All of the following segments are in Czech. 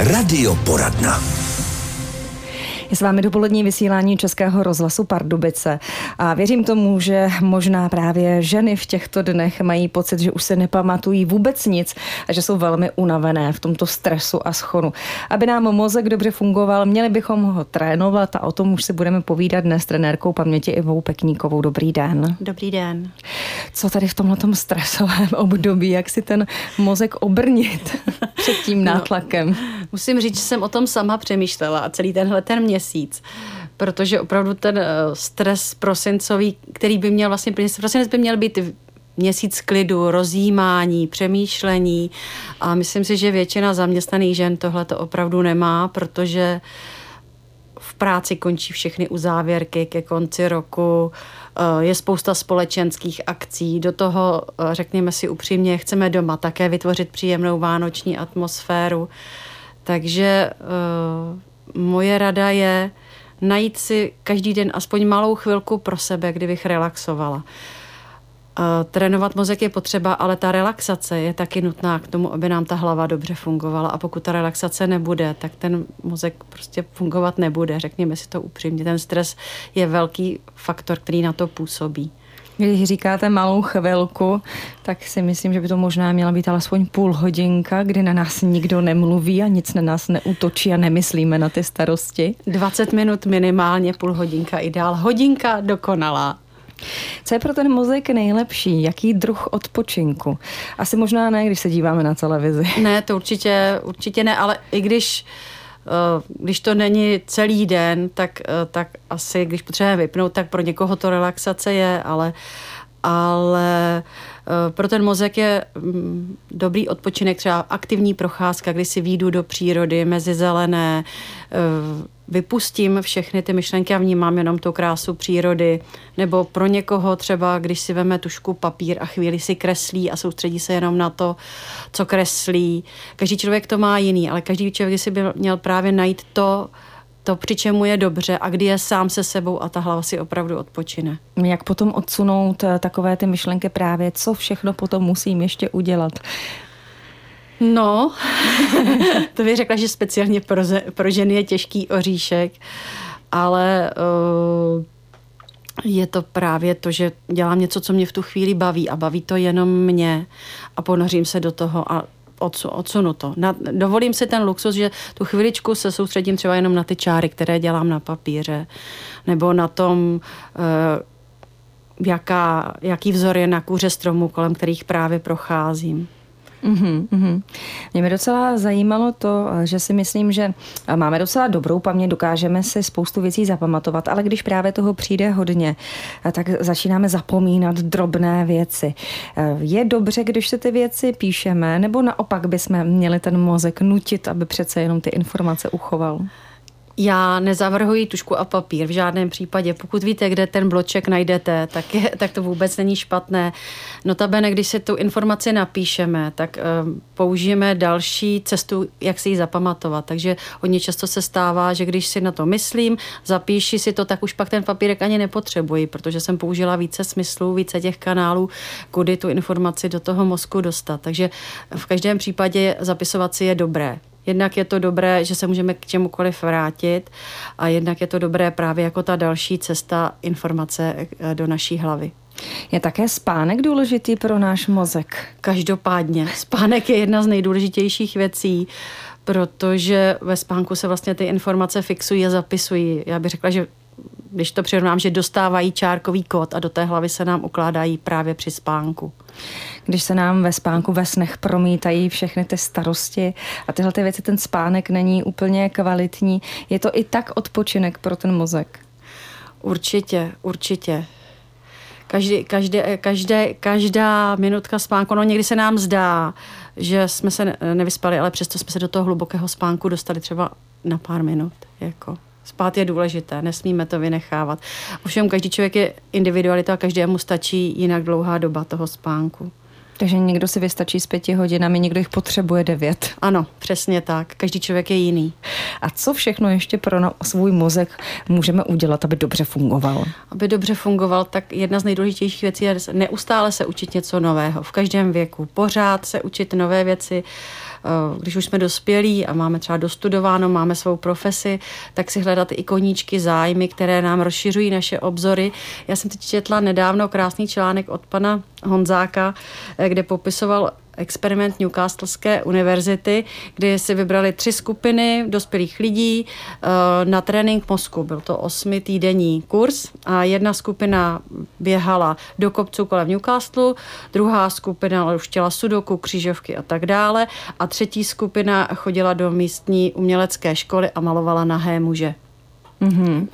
Radioporadna. Je s vámi dopolední vysílání Českého rozhlasu Pardubice a věřím tomu, že možná právě ženy v těchto dnech mají pocit, že už se nepamatují vůbec nic a že jsou velmi unavené v tomto stresu a schonu. Aby nám mozek dobře fungoval, měli bychom ho trénovat a o tom už si budeme povídat dnes s trenérkou paměti Ivou Pekníkovou. Dobrý den. Dobrý den. Co tady v tomhletom stresovém období, jak si ten mozek obrnit před tím nátlakem? Musím říct, že jsem o tom sama přemýšlela a celý ten měsíc, protože opravdu ten stres prosincový, který by měl vlastně, prosinec by měl být měsíc klidu, rozjímání, přemýšlení a myslím si, že většina zaměstnaných žen tohle to opravdu nemá, protože v práci končí všechny uzávěrky ke konci roku, je spousta společenských akcí, do toho, řekněme si upřímně, chceme doma také vytvořit příjemnou vánoční atmosféru, takže moje rada je najít si každý den aspoň malou chvilku pro sebe, kdybych relaxovala. Trénovat mozek je potřeba, ale ta relaxace je taky nutná k tomu, aby nám ta hlava dobře fungovala. A pokud ta relaxace nebude, tak ten mozek prostě fungovat nebude. Řekněme si to upřímně. Ten stres je velký faktor, který na to působí. Když říkáte malou chvilku, tak si myslím, že by to možná měla být alespoň půl hodinka, kdy na nás nikdo nemluví a nic na nás neútočí a nemyslíme na ty starosti. 20 minut minimálně, půl hodinka ideál. Hodinka dokonalá. Co je pro ten mozek nejlepší? Jaký druh odpočinku? Asi možná ne, když se díváme na televizi. Ne, to určitě ne, ale i když to není celý den, tak asi, když potřebujeme vypnout, tak pro někoho to relaxace je, ale pro ten mozek je dobrý odpočinek, třeba aktivní procházka, kdy si vyjdu do přírody, mezi zelené, vypustím všechny ty myšlenky a vnímám jenom tu krásu přírody, nebo pro někoho třeba, když si veme tužku, papír a chvíli si kreslí a soustředí se jenom na to, co kreslí. Každý člověk to má jiný, ale každý člověk si by měl právě najít to, při čemu je dobře a kdy je sám se sebou a ta hlava si opravdu odpočine. Jak potom odsunout takové ty myšlenky právě, co všechno potom musím ještě udělat? No, to bych řekla, že speciálně pro ženy je těžký oříšek, ale je to právě to, že dělám něco, co mě v tu chvíli baví a baví to jenom mě a ponořím se do toho a odsunu to. Dovolím si ten luxus, že tu chviličku se soustředím třeba jenom na ty čáry, které dělám na papíře, nebo na tom, jaký vzor je na kůře stromu, kolem kterých právě procházím. Mě by docela zajímalo to, že si myslím, že máme docela dobrou paměť, dokážeme si spoustu věcí zapamatovat, ale když právě toho přijde hodně, tak začínáme zapomínat drobné věci. Je dobře, když se ty věci píšeme, nebo naopak bychom měli ten mozek nutit, aby přece jenom ty informace uchoval? Já nezavrhuji tužku a papír v žádném případě. Pokud víte, kde ten bloček najdete, tak to vůbec není špatné. Notabene, když si tu informaci napíšeme, tak použijeme další cestu, jak si ji zapamatovat. Takže hodně často se stává, že když si na to myslím, zapíši si to, tak už pak ten papírek ani nepotřebuji, protože jsem použila více smyslů, více těch kanálů, kudy tu informaci do toho mozku dostat. Takže v každém případě zapisovat si je dobré. Jednak je to dobré, že se můžeme k čemukoliv vrátit a jednak je to dobré právě jako ta další cesta informace do naší hlavy. Je také spánek důležitý pro náš mozek? Každopádně. Spánek je jedna z nejdůležitějších věcí, protože ve spánku se vlastně ty informace fixují a zapisují. Já bych řekla, že když to přirovnám, že dostávají čárkový kód a do té hlavy se nám ukládají právě při spánku. Když se nám ve spánku ve snech promítají všechny ty starosti a tyhle ty věci, ten spánek není úplně kvalitní, je to i tak odpočinek pro ten mozek? Určitě. Každá minutka spánku, no někdy se nám zdá, že jsme se nevyspali, ale přesto jsme se do toho hlubokého spánku dostali třeba na pár minut, jako. Spát je důležité, nesmíme to vynechávat. Ovšem každý člověk je individualita a každému stačí jinak dlouhá doba toho spánku. Takže někdo si vystačí s 5 hodinami, někdo jich potřebuje 9. Ano, přesně tak. Každý člověk je jiný. A co všechno ještě pro svůj mozek můžeme udělat, aby dobře fungoval? Aby dobře fungoval, tak jedna z nejdůležitějších věcí je neustále se učit něco nového. V každém věku. Pořád se učit nové věci. když už jsme dospělí a máme třeba dostudováno, máme svou profesi, tak si hledat i koníčky, zájmy, které nám rozšiřují naše obzory. Já jsem teď četla nedávno krásný článek od pana Honzáka, kde popisoval experiment Newcastlské univerzity, kdy si vybrali 3 skupiny dospělých lidí na trénink mozku. Byl to 8týdenní kurz a jedna skupina běhala do kopců kolem Newcastlu, druhá skupina už chtěla sudoku, křížovky a tak dále a třetí skupina chodila do místní umělecké školy a malovala nahé muže. Mm-hmm.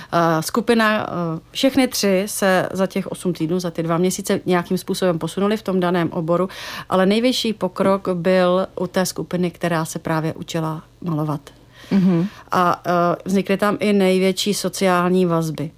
Skupina, všechny 3 se za těch 8 týdnů, za ty 2 měsíce nějakým způsobem posunuli v tom daném oboru, ale největší pokrok byl u té skupiny, která se právě učila malovat. Mm-hmm. A vznikly tam i největší sociální vazby.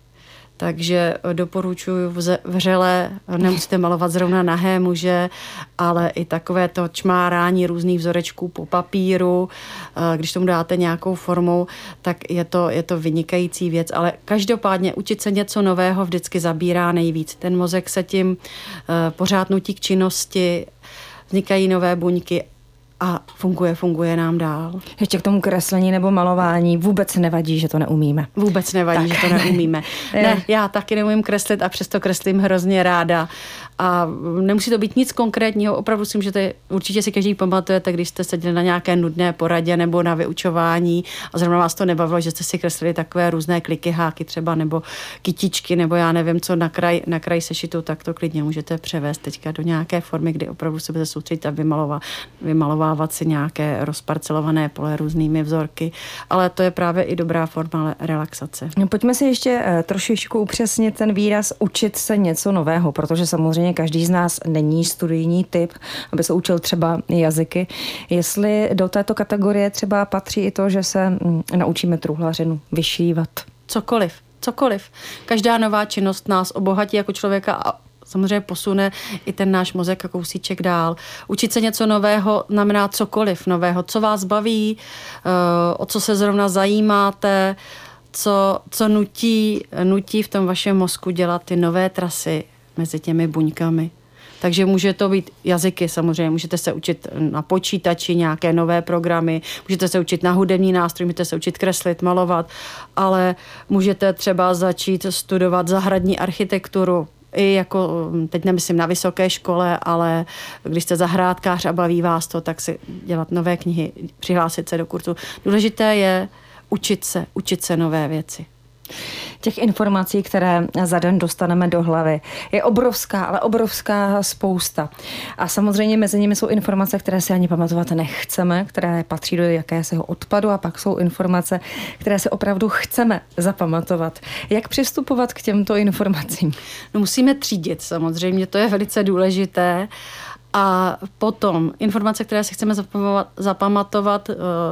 Takže doporučuji vřele, nemusíte malovat zrovna nahé muže, ale i takové to čmárání různých vzorečků po papíru, když tomu dáte nějakou formou, tak je to vynikající věc, ale každopádně učit se něco nového vždycky zabírá nejvíc. Ten mozek se tím pořád nutí k činnosti, vznikají nové buňky a funguje nám dál. Ještě k tomu kreslení nebo malování vůbec nevadí, že to neumíme. Vůbec nevadí, tak. Že to neumíme. Ne, já taky neumím kreslit a přesto kreslím hrozně ráda. A nemusí to být nic konkrétního, opravdu si můžete, určitě si každý pamatujete, když jste seděli na nějaké nudné poradě nebo na vyučování a zrovna vás to nebavilo, že jste si kreslili takové různé kliky, háky třeba, nebo kytičky, nebo já nevím co na kraj sešitu, tak to klidně můžete převést teďka do nějaké formy, kdy opravdu se budete soustředit a vymalovávat si nějaké rozparcelované pole různými vzorky, ale to je právě i dobrá forma relaxace. Pojďme si ještě trošičku upřesnit ten výraz učit se něco nového, protože samozřejmě každý z nás není studijní typ, aby se učil třeba jazyky. Jestli do této kategorie třeba patří i to, že se naučíme truhlařinu, vyšívat. Cokoliv. Každá nová činnost nás obohatí jako člověka a samozřejmě posune i ten náš mozek kousíček dál. Učit se něco nového znamená cokoliv nového, co vás baví, o co se zrovna zajímáte, co nutí v tom vašem mozku dělat ty nové trasy mezi těmi buňkami. Takže může to být jazyky samozřejmě, můžete se učit na počítači nějaké nové programy, můžete se učit na hudební nástroj, můžete se učit kreslit, malovat, ale můžete třeba začít studovat zahradní architekturu, i jako, teď nemyslím na vysoké škole, ale když jste zahrádkář a baví vás to, tak si dělat nové knihy, přihlásit se do kurzu. Důležité je učit se nové věci. Těch informací, které za den dostaneme do hlavy, je obrovská, ale obrovská spousta. A samozřejmě mezi nimi jsou informace, které si ani pamatovat nechceme, které patří do jakésiho odpadu a pak jsou informace, které si opravdu chceme zapamatovat. Jak přistupovat k těmto informacím? No, musíme třídit samozřejmě, to je velice důležité. A potom informace, které si chceme zapamatovat,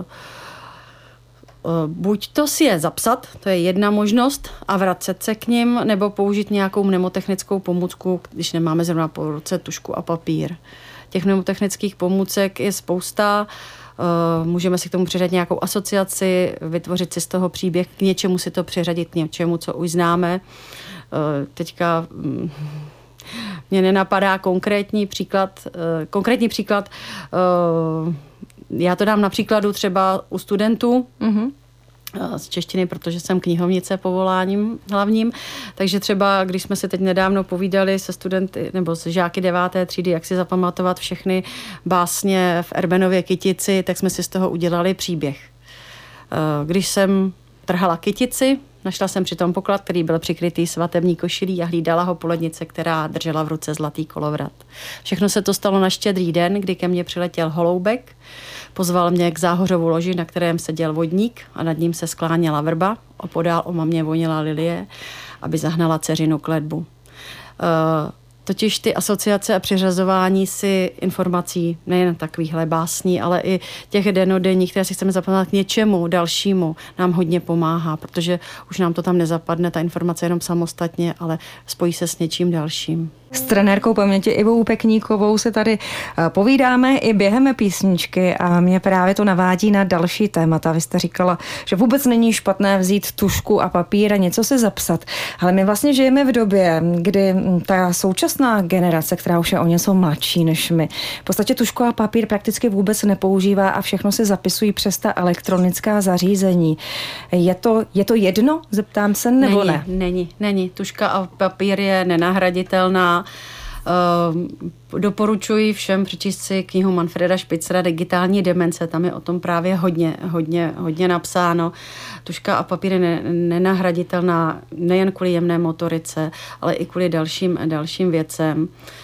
buď to si je zapsat, to je jedna možnost, a vracet se k nim, nebo použít nějakou mnemotechnickou pomůcku, když nemáme zrovna po ruce tužku a papír. Těch mnemotechnických pomůcek je spousta, můžeme si k tomu přiřadit nějakou asociaci, vytvořit si z toho příběh, k něčemu si to přiřadit, k něčemu, co už známe. Teďka mě nenapadá konkrétní příklad. Já to dám na příkladu třeba u studentů z češtiny, protože jsem knihovnice povoláním hlavním. Takže třeba, když jsme se teď nedávno povídali se studenty nebo s žáky 9. třídy, jak si zapamatovat všechny básně v Erbenově kytici, tak jsme si z toho udělali příběh. Když jsem trhala kytici, našla jsem přitom poklad, který byl přikrytý svatební košilí a hlídala ho polednice, která držela v ruce zlatý kolovrat. Všechno se to stalo na Štědrý den, kdy ke mně přiletěl holoubek, pozval mě k záhořovu loži, na kterém seděl vodník a nad ním se skláněla vrba, opodál o mamě vonila lilie, aby zahnala dceřinu k ledbu. Totiž ty asociace a přiřazování si informací, nejen takovýchhle básní, ale i těch denodenních, které si chceme zapamatovat k něčemu dalšímu, nám hodně pomáhá, protože už nám to tam nezapadne, ta informace jenom samostatně, ale spojí se s něčím dalším. S trenérkou paměti Ivou Pekníkovou se tady povídáme i během písničky a mě právě to navádí na další témata. Vy jste říkala, že vůbec není špatné vzít tužku a papír a něco si zapsat. Ale my vlastně žijeme v době, kdy ta současná generace, která už je o něco mladší než my, v podstatě tužku a papír prakticky vůbec nepoužívá a všechno si zapisují přes ta elektronická zařízení. Je to jedno? Zeptám se, nebo ne? Není. Tužka a papír je nenahraditelná. Doporučuji všem přečíst si knihu Manfreda Spitzera Digitální demence, tam je o tom právě hodně napsáno. Tužka a papír je nenahraditelná nejen kvůli jemné motorice, ale i kvůli dalším věcem.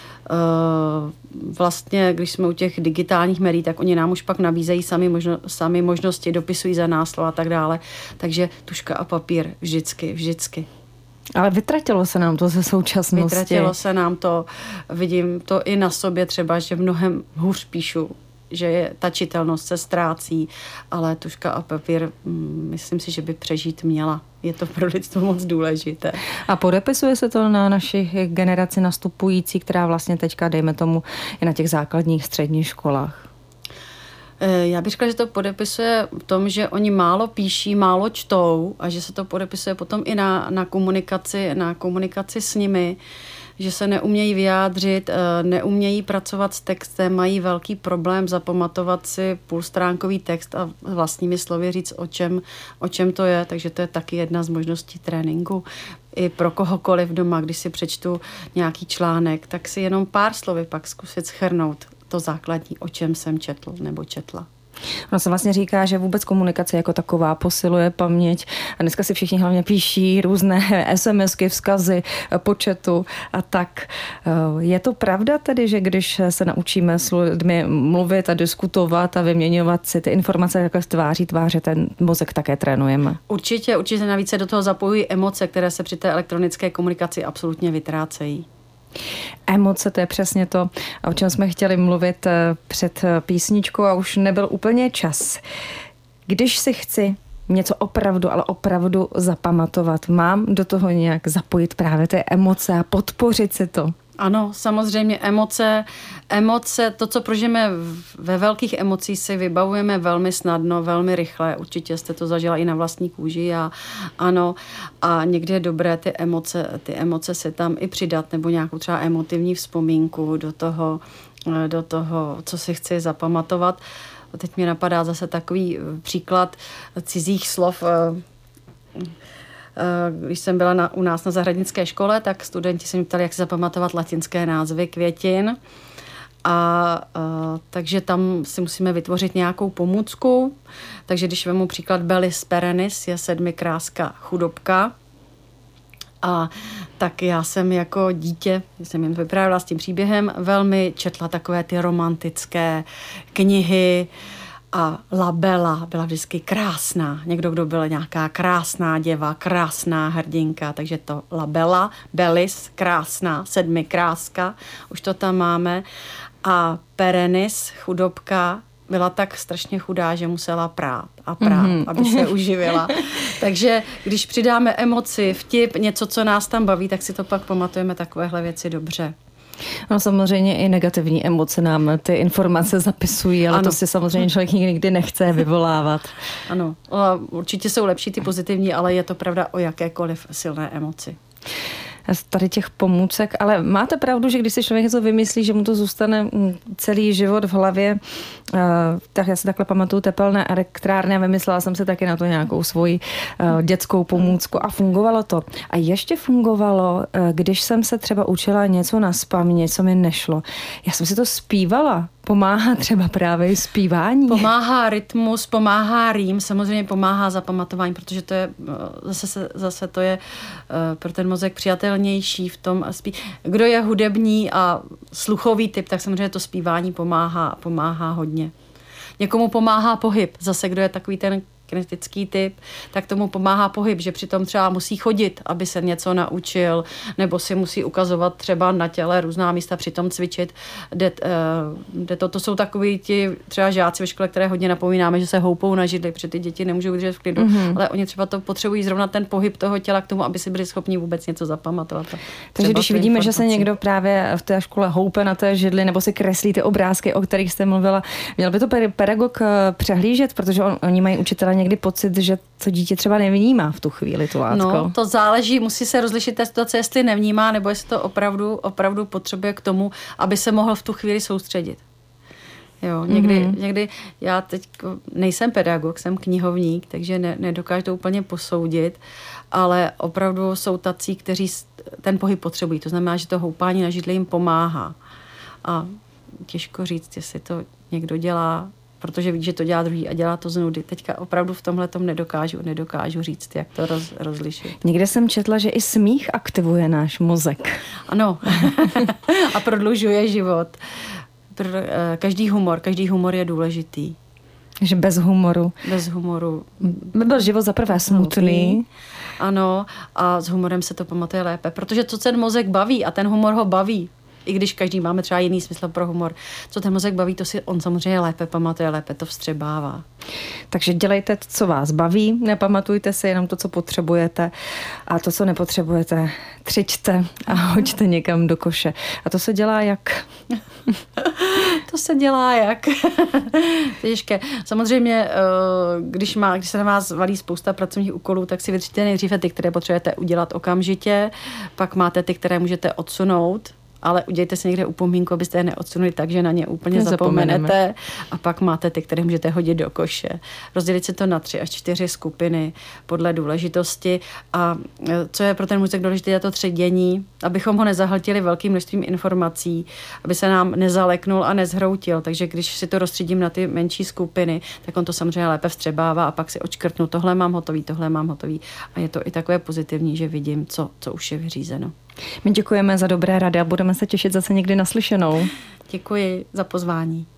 Vlastně, když jsme u těch digitálních médií, tak oni nám už pak nabízejí sami možnosti, dopisují za nás slova a tak dále. Takže tužka a papír vždycky. Ale vytratilo se nám to ze současnosti. Vytratilo se nám to, vidím to i na sobě třeba, že mnohem hůř píšu, že ta čitelnost se ztrácí, ale tužka a papír, myslím si, že by přežít měla. Je to pro lidstvo moc důležité. A podepisuje se to na naši generaci nastupující, která vlastně teďka, dejme tomu, je na těch základních středních školách? Já bych řekla, že to podepisuje v tom, že oni málo píší, málo čtou a že se to podepisuje potom i na komunikaci s nimi, že se neumějí vyjádřit, neumějí pracovat s textem, mají velký problém zapamatovat si půlstránkový text a vlastními slovy říct, o čem to je, takže to je taky jedna z možností tréninku. I pro kohokoliv doma, když si přečtu nějaký článek, tak si jenom pár slovy pak zkusit shrnout to základní, o čem jsem četl nebo četla. Ono se vlastně říká, že vůbec komunikace jako taková posiluje paměť a dneska si všichni hlavně píší různé SMSky, vzkazy po chatu a tak. Je to pravda tedy, že když se naučíme s lidmi mluvit a diskutovat a vyměňovat si ty informace jako z tváře, ten mozek také trénujeme? Určitě navíc se do toho zapojují emoce, které se při té elektronické komunikaci absolutně vytrácejí. Emoce, to je přesně to, o čem jsme chtěli mluvit před písničkou a už nebyl úplně čas. Když si chci něco opravdu zapamatovat, mám do toho nějak zapojit právě ty emoce a podpořit si to? Ano, samozřejmě emoce, to, co prožijeme ve velkých emocích, si vybavujeme velmi snadno, velmi rychle. Určitě jste to zažila i na vlastní kůži a ano. A někdy je dobré ty emoce si tam i přidat nebo nějakou třeba emotivní vzpomínku do toho, co si chci zapamatovat. A teď mě napadá zase takový příklad cizích slov. Když jsem byla u nás na zahradnické škole, tak studenti se mě ptali, jak si zapamatovat latinské názvy květin. Takže tam si musíme vytvořit nějakou pomůcku. Takže když vemu příklad Bellis perennis, je sedmikráska chudobka. A tak já jsem jako dítě, jsem jen vyprávěla s tím příběhem, velmi četla takové ty romantické knihy. A Labela byla vždycky krásná. Někdo, kdo byl nějaká krásná děva, krásná hrdinka, takže to Labela, Bellis, krásná, sedmikráska, už to tam máme. A perennis, chudobka, byla tak strašně chudá, že musela prát, aby se uživila. Takže když přidáme emoci, vtip, něco, co nás tam baví, tak si to pak pamatujeme takovéhle věci dobře. No samozřejmě i negativní emoce nám ty informace zapisují, ale ano. To si samozřejmě člověk nikdy nechce vyvolávat. Ano, určitě jsou lepší ty pozitivní, ale je to pravda o jakékoliv silné emoci. Z tady těch pomůcek, ale máte pravdu, že když si člověk něco vymyslí, že mu to zůstane celý život v hlavě, tak já si takhle pamatuju tepelné elektrárny a vymyslela jsem si taky na to nějakou svoji dětskou pomůcku a fungovalo to. A ještě fungovalo, když jsem se třeba učila něco nazpaměť, něco mi nešlo. Já jsem si to zpívala. Pomáhá třeba právě zpívání? Pomáhá rytmus, pomáhá rým, samozřejmě pomáhá zapamatování, protože to je zase to je pro ten mozek přijatelnější v tom Kdo je hudební a sluchový typ, tak samozřejmě to zpívání pomáhá hodně. Někomu pomáhá pohyb, zase kdo je takový ten kinetický typ, tak tomu pomáhá pohyb, že přitom třeba musí chodit, aby se něco naučil, nebo si musí ukazovat třeba na těle různá místa, přitom cvičit. To jsou takový ti třeba žáci ve škole, které hodně napomínáme, že se houpou na židli, protože ty děti nemůžou vydržet v klidu, ale oni třeba to potřebují zrovna ten pohyb toho těla k tomu, aby si byli schopni vůbec něco zapamatovat. Takže když vidíme, že se někdo právě v té škole houpe na té židli nebo si kreslí ty obrázky, o kterých jste mluvila, měl by to pedagog přehlížet, protože oni mají učitele někdy pocit, že to dítě třeba nevnímá v tu chvíli tu látku. No, to záleží, musí se rozlišit té situace, jestli nevnímá, nebo jestli to opravdu potřebuje k tomu, aby se mohl v tu chvíli soustředit. Jo, někdy já teď nejsem pedagog, jsem knihovník, takže nedokážu to úplně posoudit, ale opravdu jsou tací, kteří ten pohyb potřebují. To znamená, že to houpání na židli jim pomáhá. A těžko říct, jestli to někdo dělá, protože ví, že to dělá druhý a dělá to z nudy. Teďka opravdu v tomhletom nedokážu říct, jak to rozlišit. Někde jsem četla, že i smích aktivuje náš mozek. Ano. A prodlužuje život. Každý humor je důležitý. Že bez humoru by byl život za prvé smutný. Ano, a s humorem se to pamatuje lépe, protože co ten mozek baví a ten humor ho baví, i když každý máme třeba jiný smysl pro humor, co ten mozek baví, to si on samozřejmě lépe pamatuje, lépe to vstřebává. Takže dělejte to, co vás baví, nepamatujte si jenom to, co potřebujete a to, co nepotřebujete, třičte a hoďte někam do koše. A to se dělá jak? To se dělá jak? Těžké. Samozřejmě, když se na vás valí spousta pracovních úkolů, tak si vytříte nejdříve ty, které potřebujete udělat okamžitě, pak máte ty, které můžete odsunout, ale udějte si někde upomínku, abyste je neodsunuli tak, že na ně úplně zapomenete. A pak máte ty, které můžete hodit do koše. Rozdělit si to na 3 až 4 skupiny podle důležitosti. A co je pro ten mozek důležité, je to třídění, abychom ho nezahltili velkým množstvím informací, aby se nám nezaleknul a nezhroutil. Takže když si to rozstřídím na ty menší skupiny, tak on to samozřejmě lépe vstřebává a pak si odškrtnu, tohle mám hotový. A je to i takové pozitivní, že vidím, co už je vyřízeno. My děkujeme za dobré rady a budeme se těšit zase někdy naslyšenou. Děkuji za pozvání.